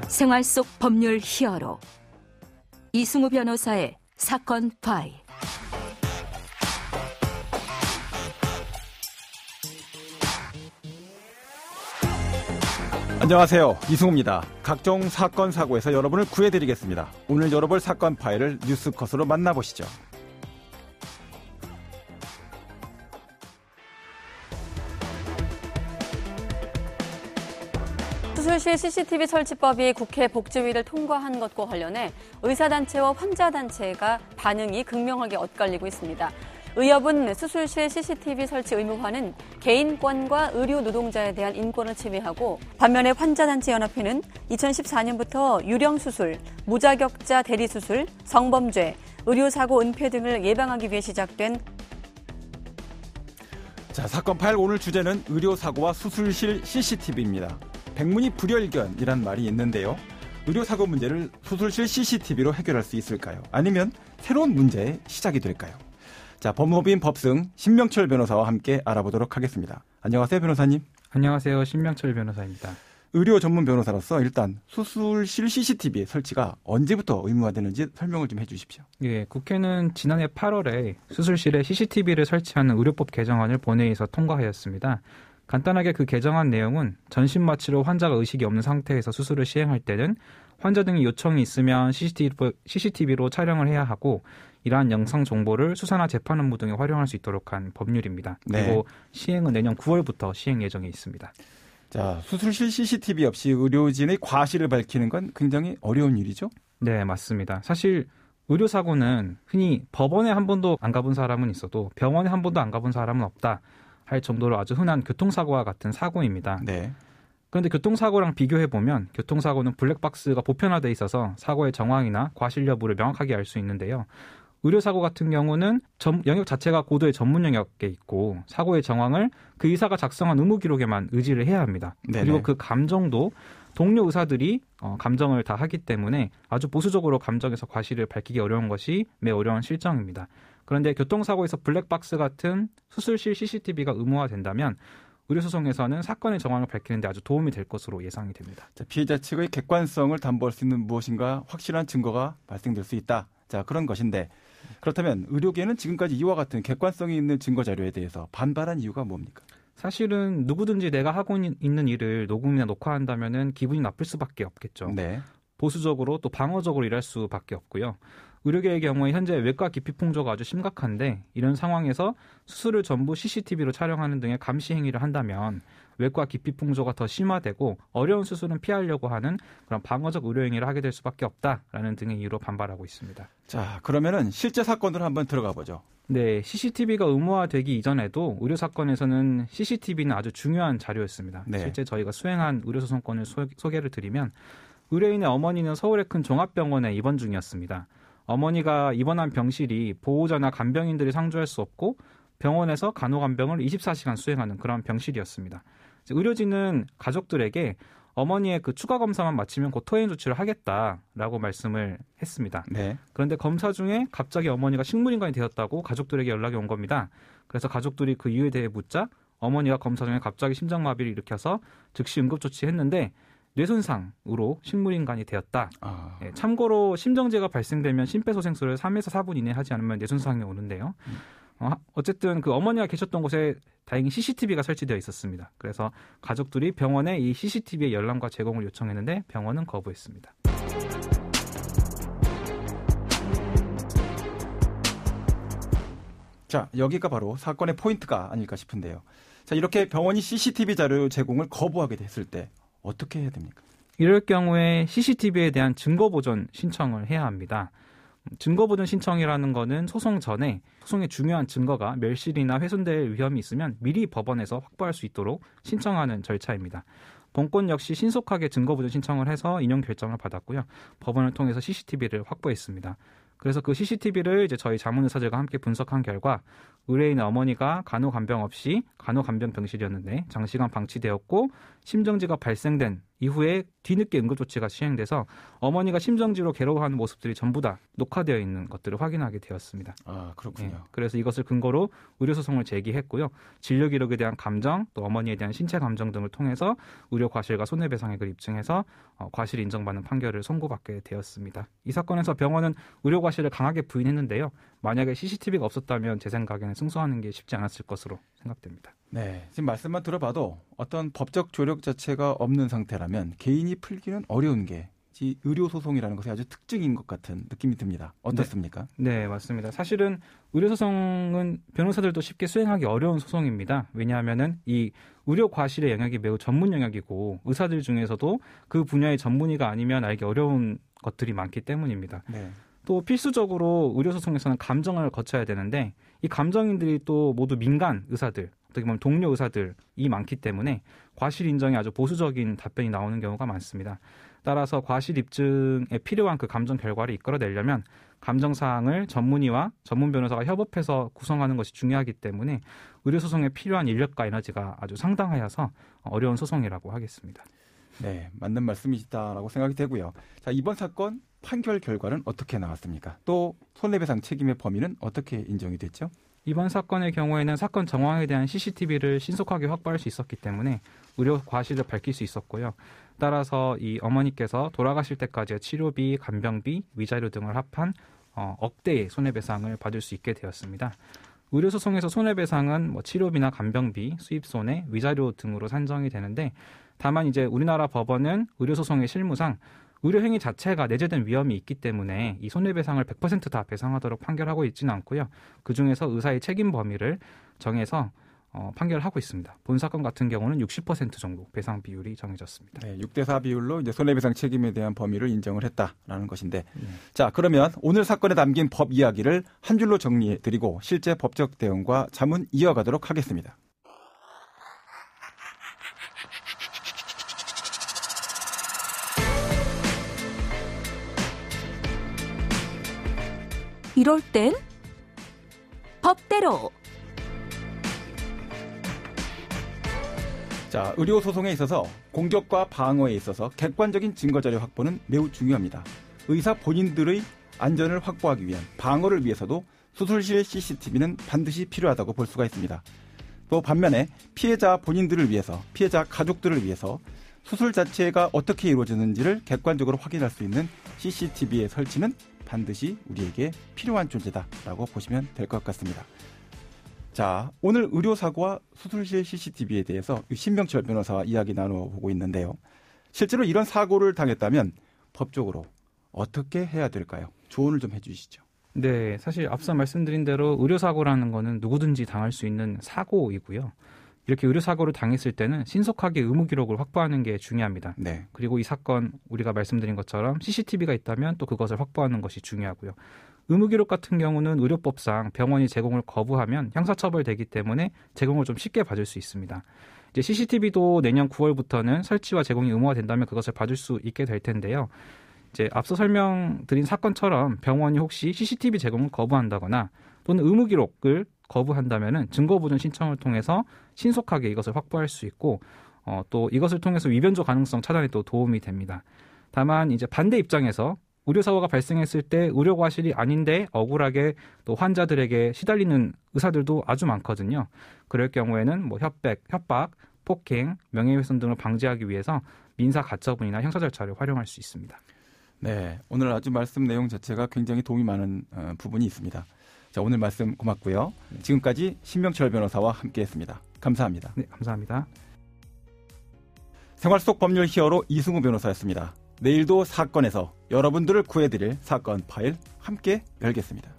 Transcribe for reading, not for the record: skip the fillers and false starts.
생활 속 법률 히어로 이승우 변호사의 사건 파일. 안녕하세요, 이승우입니다. 각종 사건 사고에서 여러분을 구해드리겠습니다. 오늘 열어볼 사건 파일을 뉴스컷으로 만나보시죠. 수술실 CCTV 설치법이 국회 복지위를 통과한 것과 관련해 의사단체와 환자단체가 반응이 극명하게 엇갈리고 있습니다. 의협은 수술실 CCTV 설치 의무화는 개인권과 의료 노동자에 대한 인권을 침해하고, 반면에 환자단체연합회는 2014년부터 유령수술, 무자격자 대리수술, 성범죄, 의료사고 은폐 등을 예방하기 위해 시작된 사건 파일 오늘 주제는 의료사고와 수술실 CCTV입니다. 백문이 불여일견이란 말이 있는데요. 의료사고 문제를 수술실 CCTV로 해결할 수 있을까요? 아니면 새로운 문제의 시작이 될까요? 법무법인 법승 신명철 변호사와 함께 알아보도록 하겠습니다. 안녕하세요, 변호사님. 안녕하세요, 신명철 변호사입니다. 의료 전문 변호사로서 일단 수술실 CCTV 설치가 언제부터 의무화되는지 설명을 좀 해주십시오. 예, 국회는 지난해 8월에 수술실에 CCTV를 설치하는 의료법 개정안을 본회의에서 통과하였습니다. 간단하게 그 개정안 내용은 전신 마취로 환자가 의식이 없는 상태에서 수술을 시행할 때는 환자 등의 요청이 있으면 CCTV로 촬영을 해야 하고, 이러한 영상 정보를 수사나 재판 업무 등에 활용할 수 있도록 한 법률입니다. 그리고 시행은 내년 9월부터 시행 예정에 있습니다. 수술실 CCTV 없이 의료진의 과실을 밝히는 건 굉장히 어려운 일이죠? 네, 맞습니다. 사실 의료사고는 흔히 법원에 한 번도 안 가본 사람은 있어도 병원에 한 번도 안 가본 사람은 없다 할 정도로 아주 흔한 교통사고와 같은 사고입니다. 네. 그런데 교통사고랑 비교해보면 교통사고는 블랙박스가 보편화돼 있어서 사고의 정황이나 과실 여부를 명확하게 알 수 있는데요. 의료사고 같은 경우는 영역 자체가 고도의 전문 영역에 있고, 사고의 정황을 그 의사가 작성한 의무 기록에만 의지를 해야 합니다. 네네. 그리고 그 감정도 동료 의사들이 감정을 다 하기 때문에 아주 보수적으로 감정에서 과실을 밝히기 어려운 것이 매우 어려운 실정입니다. 그런데 교통사고에서 블랙박스 같은 수술실 CCTV가 의무화된다면 의료소송에서는 사건의 정황을 밝히는 데 아주 도움이 될 것으로 예상이 됩니다. 피해자 측의 객관성을 담보할 수 있는 무엇인가 확실한 증거가 발생될 수 있다. 그런 것인데, 그렇다면 의료계는 지금까지 이와 같은 객관성이 있는 증거 자료에 대해서 반발한 이유가 뭡니까? 사실은 누구든지 내가 하고 있는 일을 녹음이나 녹화한다면 기분이 나쁠 수밖에 없겠죠. 네. 보수적으로 또 방어적으로 일할 수밖에 없고요. 의료계의 경우에 현재 외과 기피 풍조가 아주 심각한데, 이런 상황에서 수술을 전부 CCTV로 촬영하는 등의 감시 행위를 한다면 외과 기피 풍조가 더 심화되고 어려운 수술은 피하려고 하는 그런 방어적 의료 행위를 하게 될 수밖에 없다라는 등의 이유로 반발하고 있습니다. 그러면은 실제 사건으로 한번 들어가 보죠. 네, CCTV가 의무화되기 이전에도 의료 사건에서는 CCTV는 아주 중요한 자료였습니다. 네. 실제 저희가 수행한 의료소송건을 소개를 드리면, 의뢰인의 어머니는 서울의 큰 종합병원에 입원 중이었습니다. 어머니가 입원한 병실이 보호자나 간병인들이 상주할 수 없고 병원에서 간호간병을 24시간 수행하는 그런 병실이었습니다. 의료진은 가족들에게 어머니의 그 추가 검사만 마치면 곧 퇴원 조치를 하겠다라고 말씀을 했습니다. 네. 그런데 검사 중에 갑자기 어머니가 식물인간이 되었다고 가족들에게 연락이 온 겁니다. 그래서 가족들이 그 이유에 대해 묻자 어머니가 검사 중에 갑자기 심장마비를 일으켜서 즉시 응급조치했는데 뇌손상으로 식물인간이 되었다. 참고로 심정지가 발생되면 심폐소생술을 3에서 4분 이내에 하지 않으면 뇌손상이 오는데요. 어쨌든 그 어머니가 계셨던 곳에 다행히 CCTV가 설치되어 있었습니다. 그래서 가족들이 병원에 이 CCTV의 열람과 제공을 요청했는데 병원은 거부했습니다. 여기가 바로 사건의 포인트가 아닐까 싶은데요. 이렇게 병원이 CCTV 자료 제공을 거부하게 됐을 때 어떻게 해야 됩니까? 이럴 경우에 CCTV에 대한 증거보전 신청을 해야 합니다. 증거보전 신청이라는 거는 소송 전에 소송의 중요한 증거가 멸실이나 훼손될 위험이 있으면 미리 법원에서 확보할 수 있도록 신청하는 절차입니다. 본건 역시 신속하게 증거보전 신청을 해서 인용 결정을 받았고요. 법원을 통해서 CCTV를 확보했습니다. 그래서 그 CCTV를 이제 저희 자문의사들과 함께 분석한 결과 의뢰인의 어머니가 간호간병 없이 간호간병 병실이었는데 장시간 방치되었고 심정지가 발생된 이후에 뒤늦게 응급조치가 시행돼서 어머니가 심정지로 괴로워하는 모습들이 전부 다 녹화되어 있는 것들을 확인하게 되었습니다. 아, 그렇군요. 네, 그래서 이것을 근거로 의료소송을 제기했고요. 진료 기록에 대한 감정, 또 어머니에 대한 신체 감정 등을 통해서 의료 과실과 손해배상액을 입증해서 과실이 인정받는 판결을 선고받게 되었습니다. 이 사건에서 병원은 의료 과실을 강하게 부인했는데요. 만약에 CCTV가 없었다면 제 생각에는 승소하는 게 쉽지 않았을 것으로 생각됩니다. 네, 지금 말씀만 들어봐도 어떤 법적 조력 자체가 없는 상태라면 개인이 풀기는 어려운 게 의료소송이라는 것이 아주 특징인 것 같은 느낌이 듭니다. 어떻습니까? 네, 맞습니다. 사실은 의료소송은 변호사들도 쉽게 수행하기 어려운 소송입니다. 왜냐하면은 이 의료 과실의 영역이 매우 전문 영역이고 의사들 중에서도 그 분야의 전문의가 아니면 알기 어려운 것들이 많기 때문입니다. 네. 또 필수적으로 의료소송에서는 감정을 거쳐야 되는데 이 감정인들이 또 모두 민간 의사들, 어떻게 보면 동료 의사들이 많기 때문에 과실 인정에 아주 보수적인 답변이 나오는 경우가 많습니다. 따라서 과실 입증에 필요한 그 감정 결과를 이끌어내려면 감정사항을 전문의와 전문 변호사가 협업해서 구성하는 것이 중요하기 때문에 의료소송에 필요한 인력과 에너지가 아주 상당하여서 어려운 소송이라고 하겠습니다. 네, 맞는 말씀이시다라고 생각이 되고요. 자, 이번 사건 판결 결과는 어떻게 나왔습니까? 또 손해배상 책임의 범위는 어떻게 인정이 됐죠? 이번 사건의 경우에는 사건 정황에 대한 CCTV를 신속하게 확보할 수 있었기 때문에 의료 과실을 밝힐 수 있었고요. 따라서 이 어머니께서 돌아가실 때까지의 치료비, 간병비, 위자료 등을 합한 억대의 손해배상을 받을 수 있게 되었습니다. 의료소송에서 손해배상은 치료비나 간병비, 수입손해, 위자료 등으로 산정이 되는데 다만 이제 우리나라 법원은 의료소송의 실무상 의료행위 자체가 내재된 위험이 있기 때문에 이 손해배상을 100% 다 배상하도록 판결하고 있지는 않고요. 그중에서 의사의 책임 범위를 정해서 판결하고 있습니다. 본 사건 같은 경우는 60% 정도 배상 비율이 정해졌습니다. 네, 6대4 비율로 이제 손해배상 책임에 대한 범위를 인정을 했다라는 것인데, 자, 그러면 오늘 사건에 담긴 법 이야기를 한 줄로 정리해드리고 실제 법적 대응과 자문 이어가도록 하겠습니다. 이럴 땐 법대로. 자, 의료소송에 있어서 공격과 방어에 있어서 객관적인 증거자료 확보는 매우 중요합니다. 의사 본인들의 안전을 확보하기 위한 방어를 위해서도 수술실 CCTV는 반드시 필요하다고 볼 수가 있습니다. 또 반면에 피해자 본인들을 위해서, 피해자 가족들을 위해서 수술 자체가 어떻게 이루어지는지를 객관적으로 확인할 수 있는 CCTV의 설치는 반드시 우리에게 필요한 존재다라고 보시면 될 것 같습니다. 자, 오늘 의료사고와 수술실 CCTV에 대해서 신명철 변호사와 이야기 나눠보고 있는데요. 실제로 이런 사고를 당했다면 법적으로 어떻게 해야 될까요? 조언을 좀 해주시죠. 네, 사실 앞서 말씀드린 대로 의료사고라는 거는 누구든지 당할 수 있는 사고이고요. 이렇게 의료사고를 당했을 때는 신속하게 의무기록을 확보하는 게 중요합니다. 네. 그리고 이 사건 우리가 말씀드린 것처럼 CCTV가 있다면 또 그것을 확보하는 것이 중요하고요. 의무기록 같은 경우는 의료법상 병원이 제공을 거부하면 형사처벌되기 때문에 제공을 좀 쉽게 받을 수 있습니다. 이제 CCTV도 내년 9월부터는 설치와 제공이 의무화 된다면 그것을 받을 수 있게 될 텐데요. 이제 앞서 설명드린 사건처럼 병원이 혹시 CCTV 제공을 거부한다거나 또는 의무기록을 거부한다면은 증거보존 신청을 통해서 신속하게 이것을 확보할 수 있고 또 이것을 통해서 위변조 가능성 차단에 또 도움이 됩니다. 다만 이제 반대 입장에서 의료사고가 발생했을 때 의료과실이 아닌데 억울하게 또 환자들에게 시달리는 의사들도 아주 많거든요. 그럴 경우에는 협박, 폭행, 명예훼손 등을 방지하기 위해서 민사가처분이나 형사절차를 활용할 수 있습니다. 네, 오늘 아주 말씀 내용 자체가 굉장히 도움이 많은 부분이 있습니다. 자, 오늘 말씀 고맙고요. 지금까지 신명철 변호사와 함께했습니다. 감사합니다. 네, 감사합니다. 생활 속 법률 히어로 이승우 변호사였습니다. 내일도 사건에서 여러분들을 구해드릴 사건 파일 함께 열겠습니다.